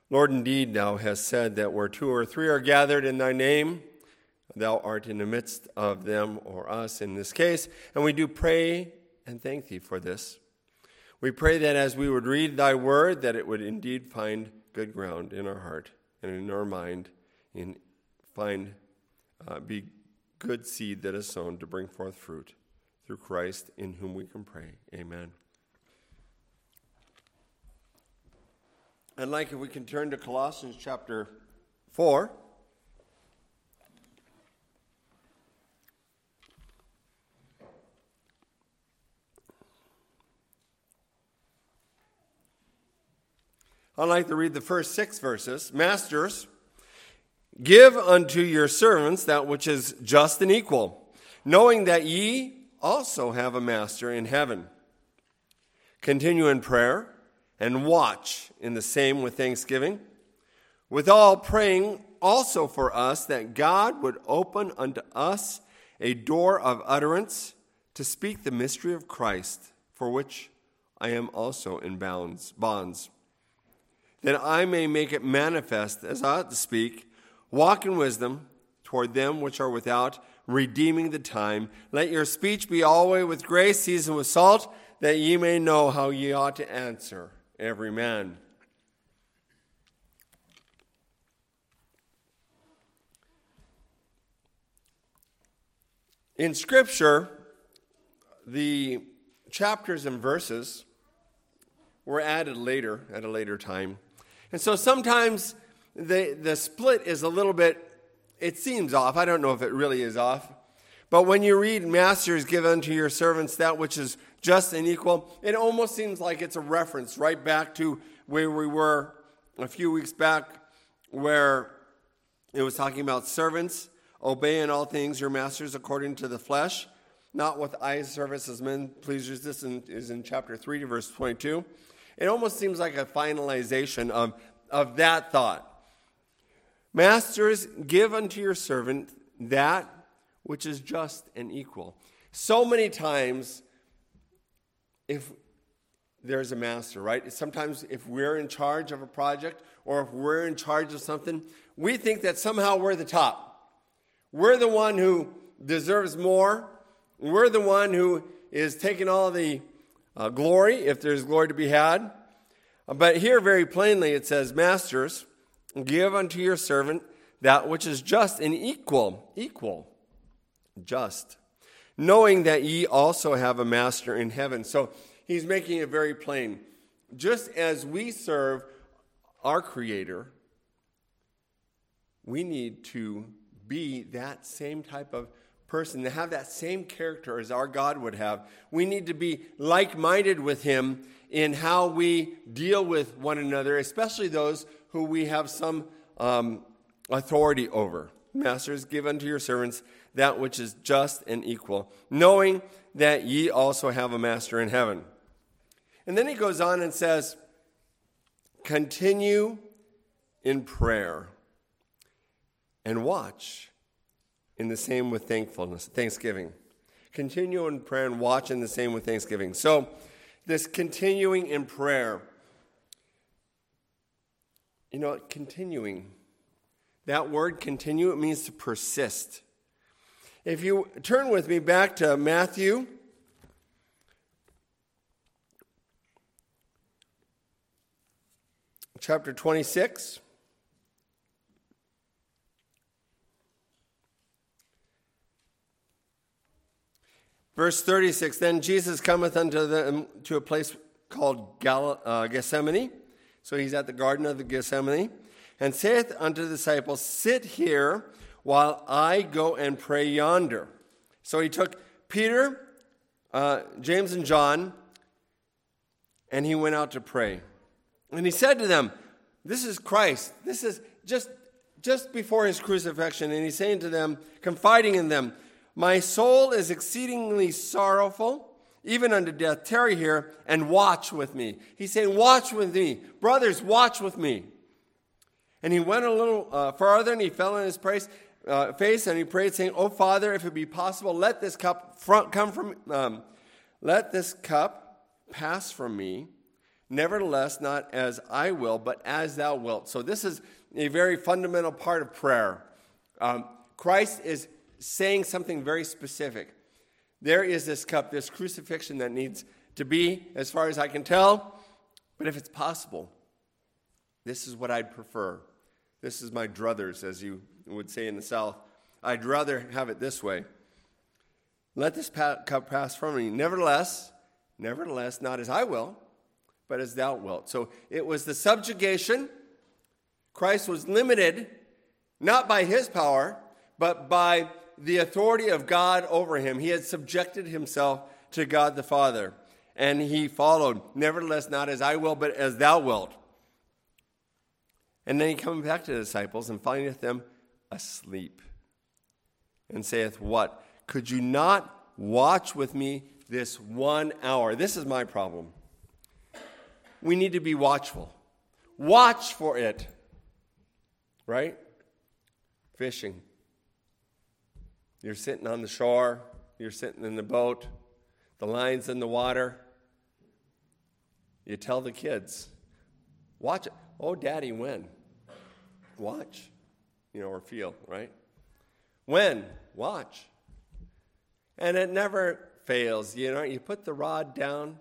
Lord, indeed, thou hast said that where two or three are gathered in thy name, thou art in the midst of them, or us in this case. And we do pray and thank thee for this. We pray that as we would read thy word, that it would indeed find good ground in our heart and in our mind, and be good seed that is sown to bring forth fruit. Through Christ, in whom we can pray. Amen. I'd like if we can turn to Colossians chapter 4. I'd like to read the first 6 verses. Masters, give unto your servants that which is just and equal, knowing that ye also have a master in heaven. Continue in prayer, and watch in the same with thanksgiving, withal praying also for us that God would open unto us a door of utterance to speak the mystery of Christ, for which I am also in bonds, that I may make it manifest as I ought to speak, walk in wisdom toward them which are without, redeeming the time. Let your speech be always with grace, seasoned with salt, that ye may know how ye ought to answer every man. In Scripture, the chapters and verses were added later, at a later time. And so sometimes the split is a little bit, it seems off. I don't know if it really is off. But when you read, Masters, give unto your servants that which is just and equal, it almost seems like it's a reference right back to where we were a few weeks back, where it was talking about servants, obey in all things your masters according to the flesh, not with eye service as men pleasers. This is in chapter 3, verse 22. It almost seems like a finalization of that thought. Masters, give unto your servant that which is just and equal. So many times, if there's a master, right? Sometimes if we're in charge of a project or if we're in charge of something, we think that somehow we're the top. We're the one who deserves more. We're the one who is taking all the glory, if there's glory to be had. But here very plainly it says, Masters, give unto your servant that which is just and equal, just, knowing that ye also have a master in heaven. So he's making it very plain. Just as we serve our Creator, we need to be that same type of person, to have that same character as our God would have. We need to be like-minded with him in how we deal with one another, especially those who we have some authority over. Masters, give unto your servants that which is just and equal, knowing that ye also have a master in heaven. And then he goes on and says, continue in prayer and watch in the same with thanksgiving. Continue in prayer and watch in the same with thanksgiving. So this continuing in prayer, continuing. That word continue, it means to persist. If you turn with me back to Matthew chapter 26. Verse 36, then Jesus cometh unto them to a place called Gethsemane. So he's at the Garden of the Gethsemane. And saith unto the disciples, sit here while I go and pray yonder. So he took Peter, James, and John, and he went out to pray. And he said to them, this is Christ. This is just before his crucifixion. And he's saying to them, confiding in them, my soul is exceedingly sorrowful, even unto death. Tarry here and watch with me. He's saying, watch with me. Brothers, watch with me. And he went a little farther, and he fell on his face, and he prayed, saying, O Father, if it be possible, let this cup pass from me. Nevertheless, not as I will, but as thou wilt. So this is a very fundamental part of prayer. Christ is saying something very specific. There is this cup, this crucifixion that needs to be, as far as I can tell, but if it's possible, this is what I'd prefer. This is my druthers, as you would say in the South. I'd rather have it this way. Let this cup pass from me. Nevertheless, not as I will, but as thou wilt. So it was the subjugation. Christ was limited, not by his power, but by the authority of God over him. He had subjected himself to God the Father, and he followed. Nevertheless, not as I will, but as thou wilt. And then he comes back to the disciples and findeth them asleep, and saith, what? Could you not watch with me this 1 hour? This is my problem. We need to be watchful. Watch for it. Right? Fishing. You're sitting on the shore. You're sitting in the boat. The line's in the water. You tell the kids, watch it. Oh, Daddy, when? Watch. Or feel, right? When? Watch. And it never fails. You put the rod down,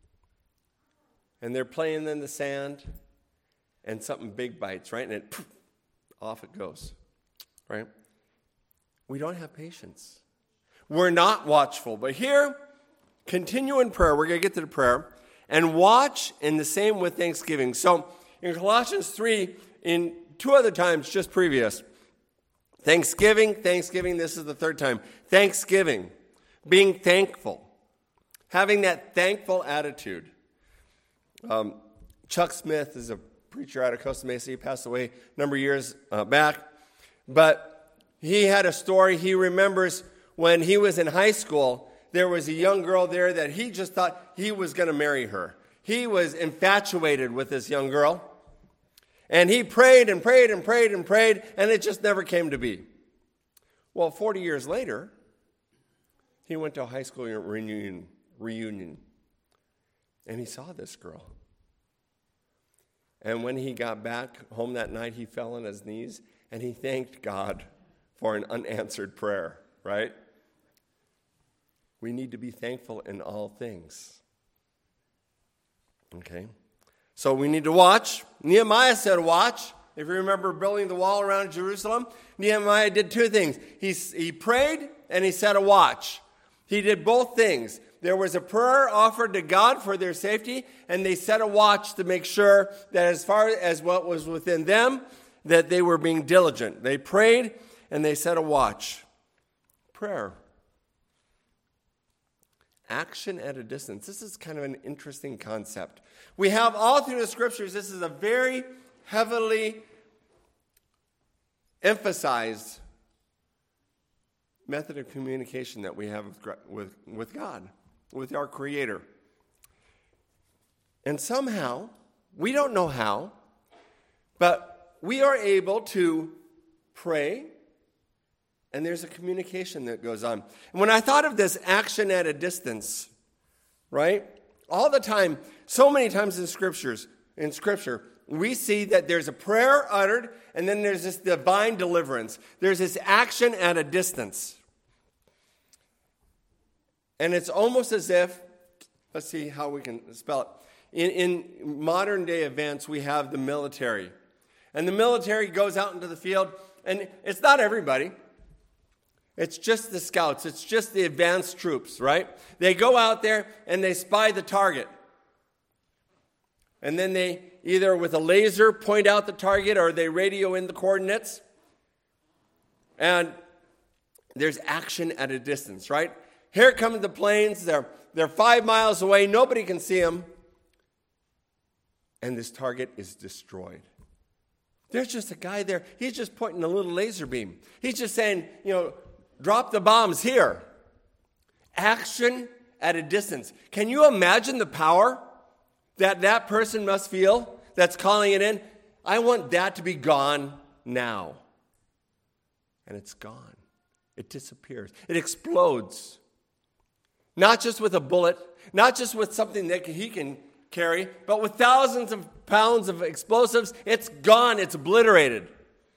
and they're playing in the sand, and something big bites, right? And it off it goes, right? We don't have patience. We're not watchful. But here, continue in prayer. We're going to get to the prayer. And watch in the same with thanksgiving. So in Colossians 3, in 2 other times just previous, Thanksgiving, this is the third time. Thanksgiving, being thankful, having that thankful attitude. Chuck Smith is a preacher out of Costa Mesa. He passed away a number of years back. But he had a story. He remembers when he was in high school, there was a young girl there that he just thought he was going to marry her. He was infatuated with this young girl. And he prayed and prayed and prayed and prayed, and it just never came to be. Well, 40 years later, he went to a high school reunion, and he saw this girl. And when he got back home that night, he fell on his knees, and he thanked God for an unanswered prayer, right? We need to be thankful in all things. Okay? So we need to watch. Nehemiah said watch. If you remember building the wall around Jerusalem, Nehemiah did 2 things. He prayed and he set a watch. He did both things. There was a prayer offered to God for their safety, and they set a watch to make sure that as far as what was within them, that they were being diligent. They prayed and they set a watch. Prayer. Action at a distance. This is kind of an interesting concept. We have all through the scriptures, this is a very heavily emphasized method of communication that we have with God, with our Creator. And somehow, we don't know how, but we are able to pray, and there's a communication that goes on. And when I thought of this action at a distance, right? All the time, so many times in Scripture, we see that there's a prayer uttered, and then there's this divine deliverance. There's this action at a distance. And it's almost as if, let's see how we can spell it. In modern day events, we have the military. And the military goes out into the field, and it's not everybody. It's just the scouts. It's just the advanced troops, right? They go out there and they spy the target. And then they either with a laser point out the target or they radio in the coordinates. And there's action at a distance, right? Here come the planes. They're 5 miles away. Nobody can see them. And this target is destroyed. There's just a guy there. He's just pointing a little laser beam. He's just saying, drop the bombs here. Action at a distance. Can you imagine the power that person must feel that's calling it in? I want that to be gone now. And it's gone. It disappears. It explodes. Not just with a bullet, not just with something that he can carry, but with thousands of pounds of explosives, it's gone, it's obliterated.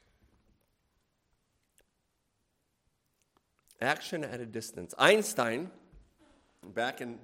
Action at a distance. Einstein, back in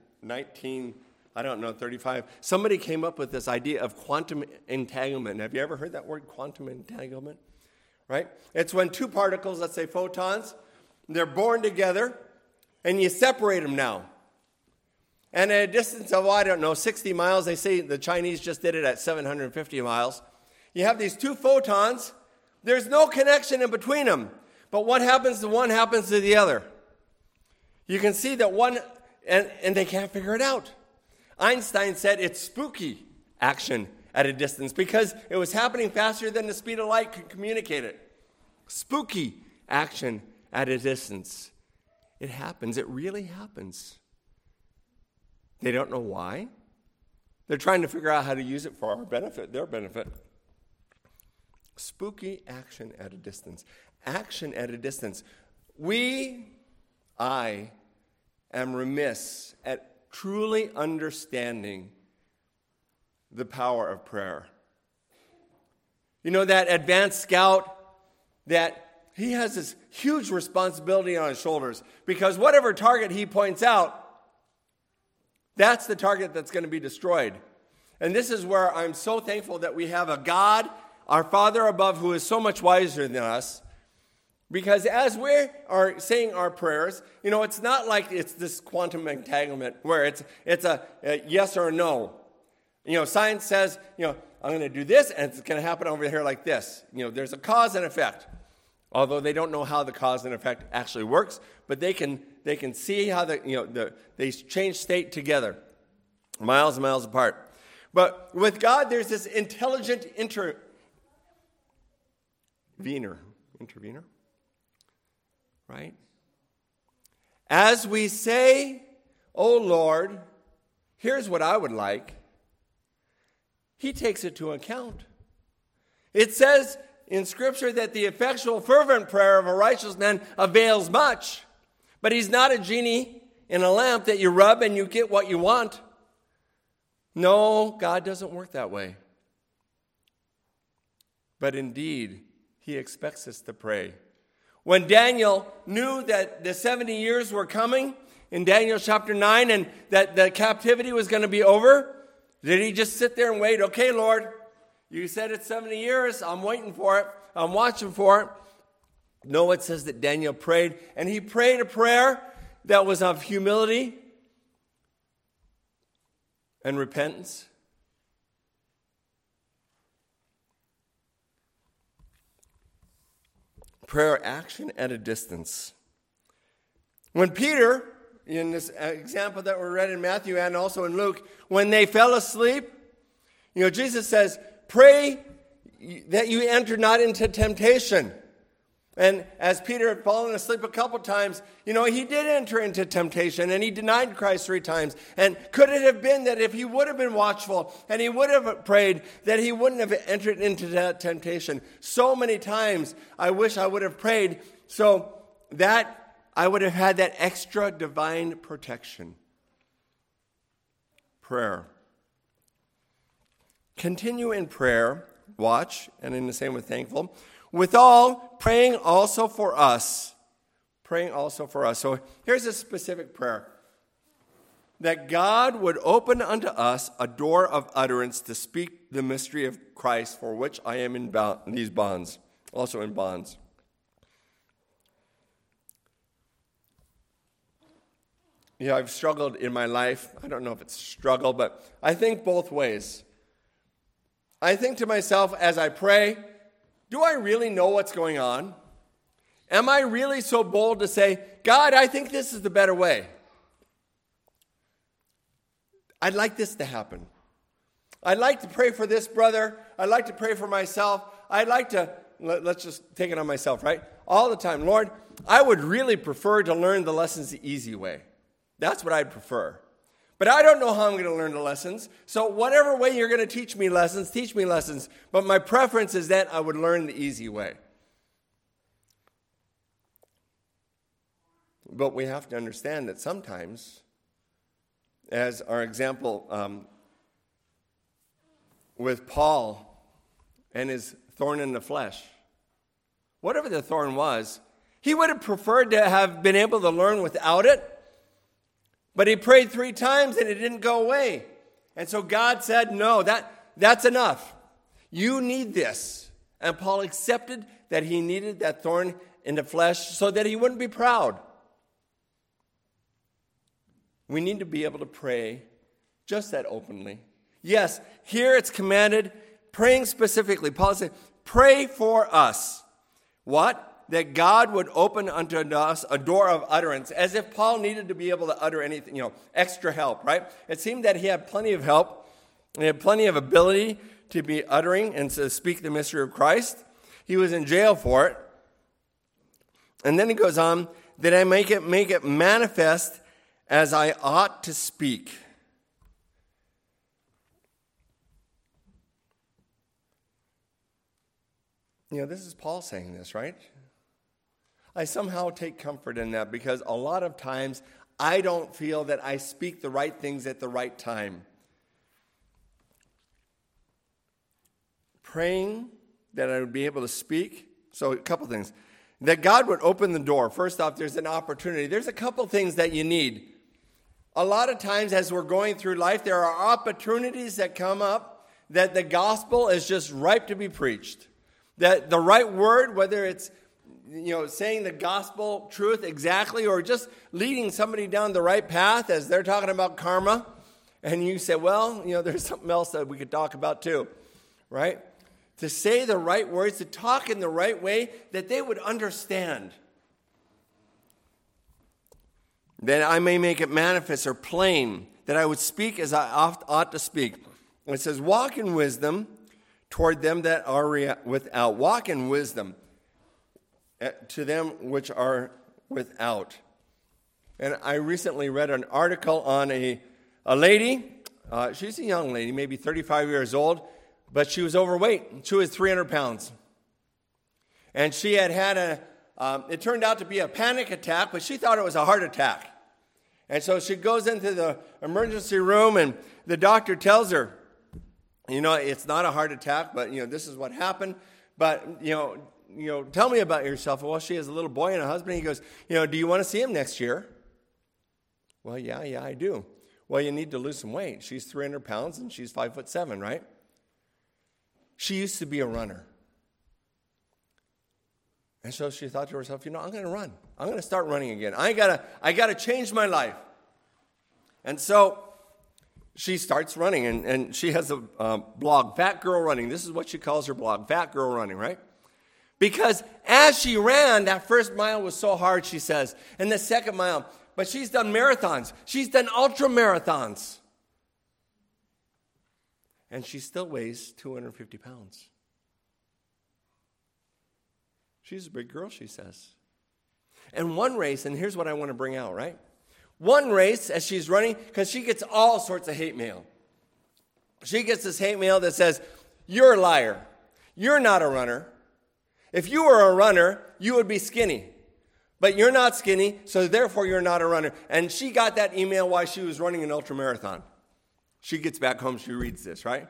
35, somebody came up with this idea of quantum entanglement. Have you ever heard that word, quantum entanglement? Right? It's when two particles, let's say photons, they're born together, and you separate them now. And at a distance of, 60 miles, they say the Chinese just did it at 750 miles. You have these two photons. There's no connection in between them. But what happens to one happens to the other. You can see that one, and they can't figure it out. Einstein said it's spooky action at a distance because it was happening faster than the speed of light could communicate it. Spooky action at a distance. It happens. It really happens. They don't know why. They're trying to figure out how to use it for our benefit, their benefit. Spooky action at a distance. Action at a distance. I am remiss at truly understanding the power of prayer. You know, that advanced scout, that he has this huge responsibility on his shoulders because whatever target he points out, that's the target that's going to be destroyed. And this is where I'm so thankful that we have a God, our Father above, who is so much wiser than us. Because as we are saying our prayers, it's not like it's this quantum entanglement where it's a yes or a no. Science says, I'm going to do this and it's going to happen over here like this. There's a cause and effect. Although they don't know how the cause and effect actually works, but they can see how they change state together, miles and miles apart. But with God, there's this intelligent intervener, right? As we say, "Oh Lord, here's what I would like," He takes it to account. It says in Scripture that the effectual, fervent prayer of a righteous man avails much. But He's not a genie in a lamp that you rub and you get what you want. No, God doesn't work that way. But indeed, He expects us to pray. When Daniel knew that the 70 years were coming in Daniel chapter 9 and that the captivity was going to be over, did he just sit there and wait? Okay, Lord, you said it's 70 years. I'm waiting for it. I'm watching for it. No, it says that Daniel prayed, and he prayed a prayer that was of humility and repentance. Prayer action at a distance. When Peter, in this example that we read in Matthew and also in Luke, when they fell asleep, Jesus says, pray that you enter not into temptation. And as Peter had fallen asleep a couple times, he did enter into temptation and he denied Christ 3 times. And could it have been that if he would have been watchful and he would have prayed, that he wouldn't have entered into that temptation? So many times I wish I would have prayed so that I would have had that extra divine protection. Prayer. Continue in prayer, watch, and in the same with thankful. Withal, praying also for us. Praying also for us. So here's a specific prayer. That God would open unto us a door of utterance to speak the mystery of Christ, for which I am in these bonds, also in bonds. I've struggled in my life. I don't know if it's a struggle, but I think both ways. I think to myself as I pray, do I really know what's going on? Am I really so bold to say, God, I think this is the better way? I'd like this to happen. I'd like to pray for this brother. I'd like to pray for myself. I'd like to, let's just take it on myself, right? All the time. Lord, I would really prefer to learn the lessons the easy way. That's what I'd prefer. But I don't know how I'm going to learn the lessons. So whatever way you're going to teach me lessons, teach me lessons. But my preference is that I would learn the easy way. But we have to understand that sometimes, as our example with Paul and his thorn in the flesh. Whatever the thorn was, he would have preferred to have been able to learn without it, but he prayed 3 times and it didn't go away. And so God said, no, that's enough. You need this. And Paul accepted that he needed that thorn in the flesh so that he wouldn't be proud. We need to be able to pray just that openly. Yes, here it's commanded, praying specifically. Paul said, pray for us. What? That God would open unto us a door of utterance, as if Paul needed to be able to utter anything, extra help, right? It seemed that he had plenty of help. He had plenty of ability to be uttering and to speak the mystery of Christ. He was in jail for it. And then he goes on, that I make it manifest as I ought to speak. This is Paul saying this, right? I somehow take comfort in that because a lot of times I don't feel that I speak the right things at the right time. Praying that I would be able to speak. So a couple things. That God would open the door. First off, there's an opportunity. There's a couple things that you need. A lot of times as we're going through life, there are opportunities that come up that the gospel is just ripe to be preached. That the right word, whether it's saying the gospel truth exactly or just leading somebody down the right path as they're talking about karma, and you say, well, there's something else that we could talk about too, right? To say the right words, to talk in the right way that they would understand. That I may make it manifest or plain, that I would speak as I ought to speak. And it says, walk in wisdom toward them that are without. Walk in wisdom to them which are without. And I recently read an article on a lady. She's a young lady, maybe 35 years old, but she was overweight. She was 300 pounds. And she had it turned out to be a panic attack, but she thought it was a heart attack. And so she goes into the emergency room, and the doctor tells her, it's not a heart attack, but, this is what happened. But, tell me about yourself. Well, she has a little boy and a husband. He goes, do you want to see him next year? Well, yeah, I do. Well, you need to lose some weight. She's 300 pounds, and she's 5'7", right? She used to be a runner. And so she thought to herself, I'm going to run. I'm going to start running again. I gotta change my life. And so she starts running, and she has a blog, Fat Girl Running. This is what she calls her blog, Fat Girl Running, right? Because as she ran, that first mile was so hard, she says, and the second mile, but she's done marathons. She's done ultra marathons. And she still weighs 250 pounds. She's a big girl, she says. And one race, and here's what I want to bring out, right? One race, as she's running, because she gets all sorts of hate mail. She gets this hate mail that says, you're a liar. You're not a runner. If you were a runner, you would be skinny. But you're not skinny, so therefore you're not a runner. And she got that email while she was running an ultramarathon. She gets back home, she reads this, right?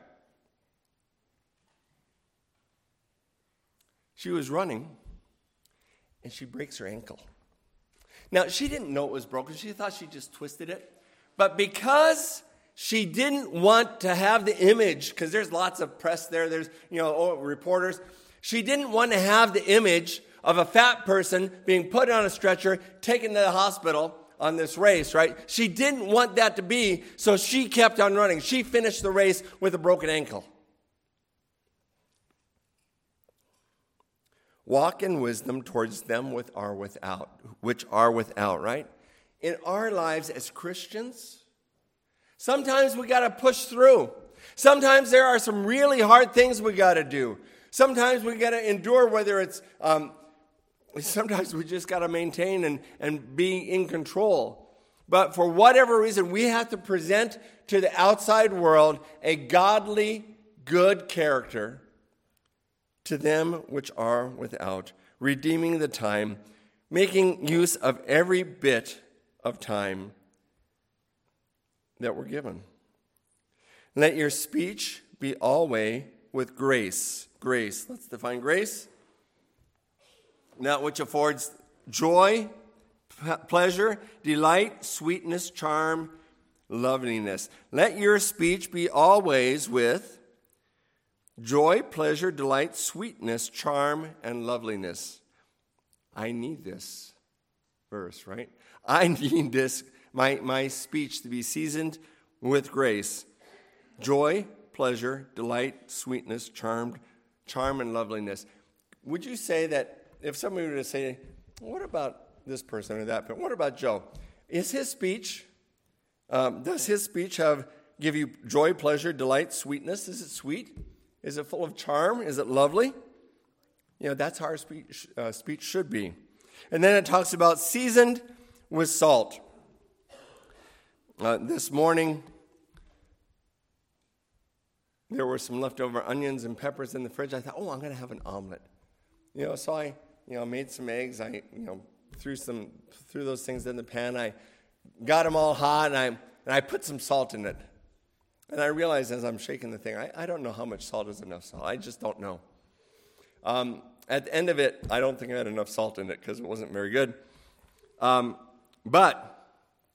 She was running, and she breaks her ankle. Now, she didn't know it was broken. She thought she just twisted it. But because she didn't want to have the image, because there's lots of press there, there's, reporters. She didn't want to have the image of a fat person being put on a stretcher, taken to the hospital on this race, right? She didn't want that to be, so she kept on running. She finished the race with a broken ankle. Walk in wisdom towards them which are without, right? In our lives as Christians, sometimes we got to push through. Sometimes there are some really hard things we got to do. Sometimes we got to endure, whether it's, sometimes we just got to maintain and be in control. But for whatever reason, we have to present to the outside world a godly, good character to them which are without, redeeming the time, making use of every bit of time that we're given. Let your speech be always with grace. Grace. Let's define grace. That which affords joy, pleasure, delight, sweetness, charm, loveliness. Let your speech be always with joy, pleasure, delight, sweetness, charm, and loveliness. I need this verse, right? I need this, my speech to be seasoned with grace. Joy, pleasure, delight, sweetness, charm, and loveliness. Would you say that if somebody were to say, what about this person or that person? What about Joe? Is his speech, does his speech give you joy, pleasure, delight, sweetness? Is it sweet? Is it full of charm? Is it lovely? That's how our speech should be. And then it talks about seasoned with salt. This morning, there were some leftover onions and peppers in the fridge. I thought, I'm going to have an omelet. So I, made some eggs. I, threw those things in the pan. I got them all hot, and I put some salt in it. And I realized as I'm shaking the thing, I don't know how much salt is enough salt. I just don't know. At the end of it, I don't think I had enough salt in it because it wasn't very good. But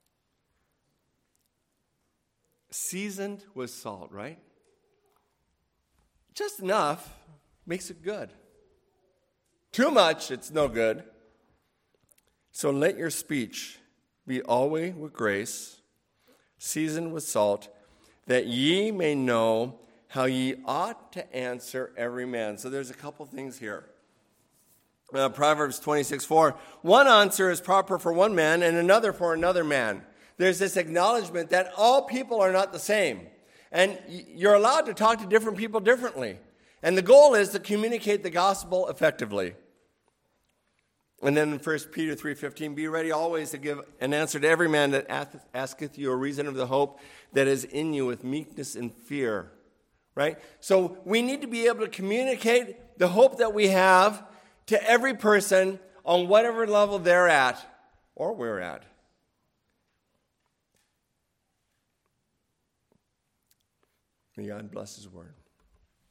seasoned with salt, right? Just enough makes it good. Too much, it's no good. So let your speech be always with grace, seasoned with salt, that ye may know how ye ought to answer every man. So there's a couple things here. Proverbs 26:4. One answer is proper for one man and another for another man. There's this acknowledgement that all people are not the same. And you're allowed to talk to different people differently. And the goal is to communicate the gospel effectively. And then in 1 Peter 3:15, be ready always to give an answer to every man that asketh you a reason of the hope that is in you with meekness and fear. Right? So we need to be able to communicate the hope that we have to every person on whatever level they're at or we're at. May God bless His word.